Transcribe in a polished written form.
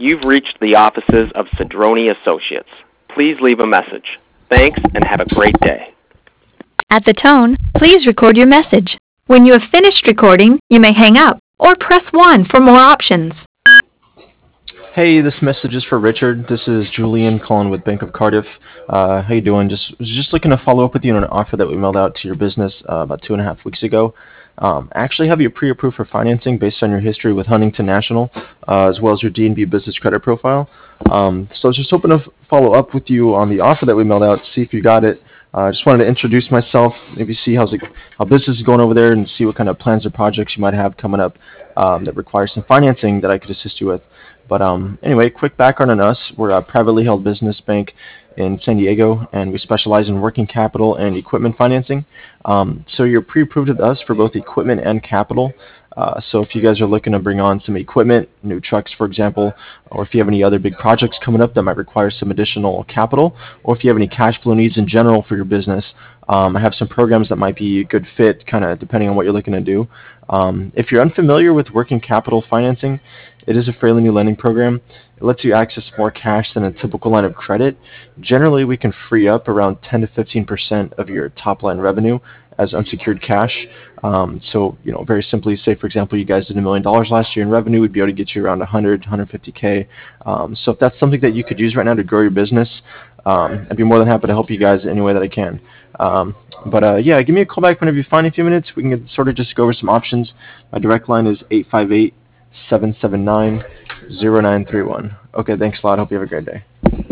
You've reached the offices of Cedrone Associates. Please leave a message. Thanks and have a great day. At the tone, please record your message. When you have finished recording, you may hang up or press 1 for more options. Hey, this message is for Richard. This is Julian calling with Bank of Cardiff. How you doing? Was just looking to follow up with you on an offer that we mailed out to your business about 2.5 weeks ago. I actually have you pre-approved for financing based on your history with Huntington National, as well as your D&B business credit profile. So I was just hoping to follow up with you on the offer that we mailed out, see if you got it. I just wanted to introduce myself, maybe see how business is going over there, and see what kind of plans or projects you might have coming up that require some financing that I could assist you with. But anyway, quick background on us. We're a privately held business bank in San Diego, and we specialize in working capital and equipment financing. So you're pre-approved with us for both equipment and capital. So if you guys are looking to bring on some equipment, new trucks, for example, or if you have any other big projects coming up that might require some additional capital, or if you have any cash flow needs in general for your business, I have some programs that might be a good fit, kind of depending on what you're looking to do. If you're unfamiliar with working capital financing, it is a fairly new lending program. It lets you access more cash than a typical line of credit. Generally, we can free up around 10 to 15% of your top line revenue as unsecured cash. So, very simply, say for example, you guys did $1 million last year in revenue, we'd be able to get you around 100, 150K. So if that's something that you could use right now to grow your business, I'd be more than happy to help you guys any way that I can. But yeah, give me a call back whenever you find a few minutes. We can sort of just go over some options. My direct line is 858-779-0931. Okay, thanks a lot. Hope you have a great day.